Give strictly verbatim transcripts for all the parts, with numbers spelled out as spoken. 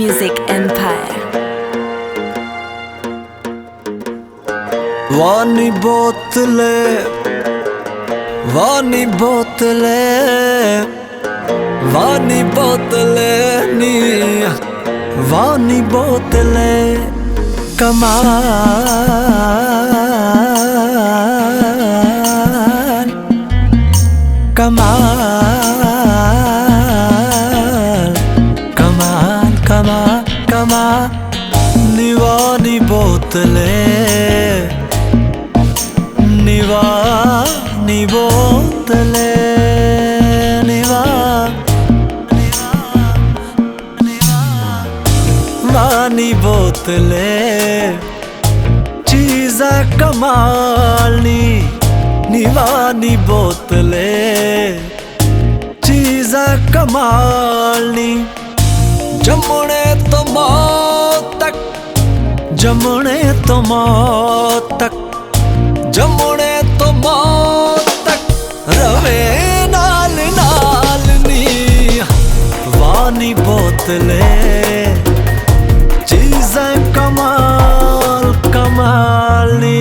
Music Empire. वानी बोतले वानी बोतले वानी बोतले नी वानी बोतले कमाल कमाल कमाल कमाल कमाल निवानी बोतले निवा नी बोतले निवा वानी बोतले चीज़ा कमालनी निवानी बोतले चीज़ा कमालनी जमुने तो मौत तक जमुने तो मौत तक जमुने तो मौत तक रवे नाल नाल नी वानी बोतले चीज़ें कमाल कमाल नी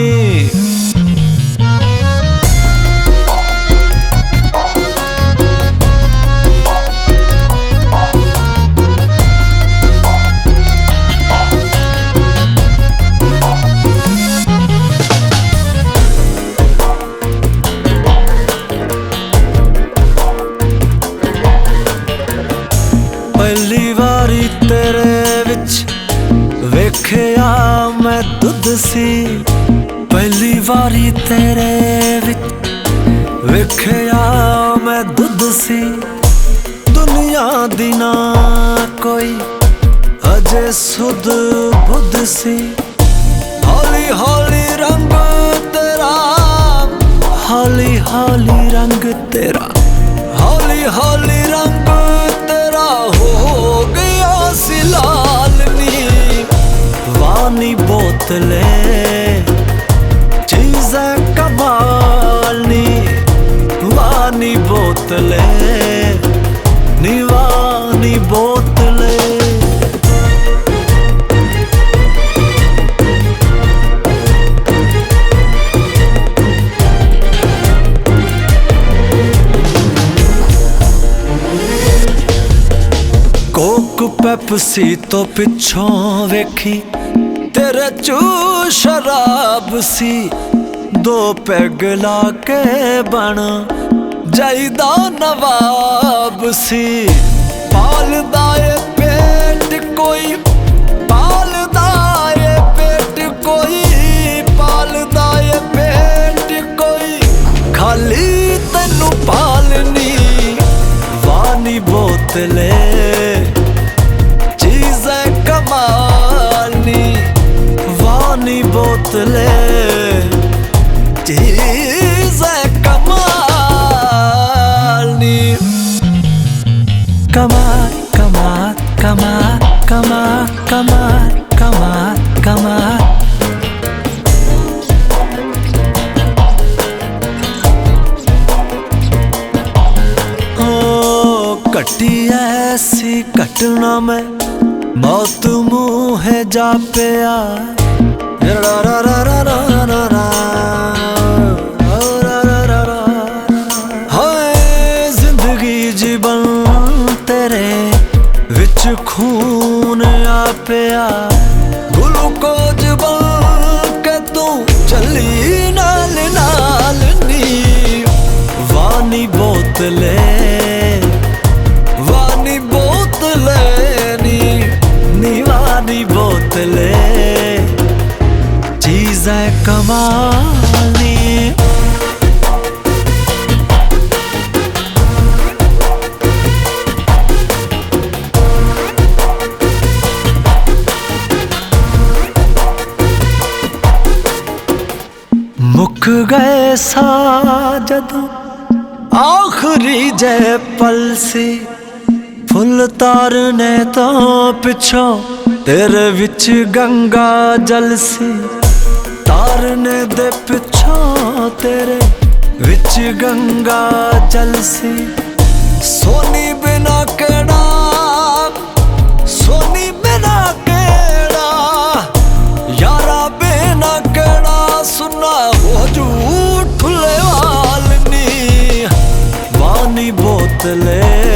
पहली वारी तेरे विच वेखिया मैं दुध सी पहली वारी तेरे विच वेखिया मैं दुध सी दुनिया दी ना कोई अजे सुध बुध सी हौली हौली रंग तेरा हौली हौली रंग तेरा हौली हौली रंग तेरा हो गया सी लाल नी वानी बोतले चीज़ें कमाल नी वानी बोतले नी वानी बोतले कोक पेप्सी तो पिछों वेखी तेरे चू शराब सी दो पैग ला के बन जाइदा नवाब सी पालदा ए पेट कोई पालदा ए पेट कोई पालदा ए पेट कोई खाली तेनू पालनी वानी बोतले चीज़ें कमालनी वानी बोतले चीज़ें कमालनी कमाल कमाल कमाल कमाल कमाल कमाल कमाल कटी ऐसी कटना में मौत मुँह जा पिया हाय जिंदगी जीवन तेरे विच खून आ पिया ग्लूकोज बन के तू चली नाल नाल नी वानी बोतले वानी बोतले नी नी वानी बोतले चीज़ें कमालनी मुक गए सा जदों आखरी जय पल सी फुल तारने तो पिछों तेरे विच गंगा जल सी तारने दे पिछों तेरे विच गंगा जल सी सोनी बिना केड़ा सोनी बिना झूठ वालनी वानी बोतले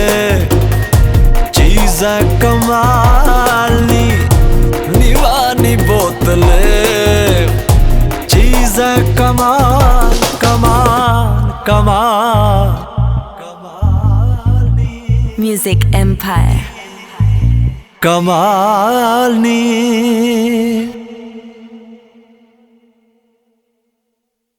चीज़ कमालनी नीवानी बोतले चीज़ कमाल कमाल कमाल कमालनी Music Empire. कमालनी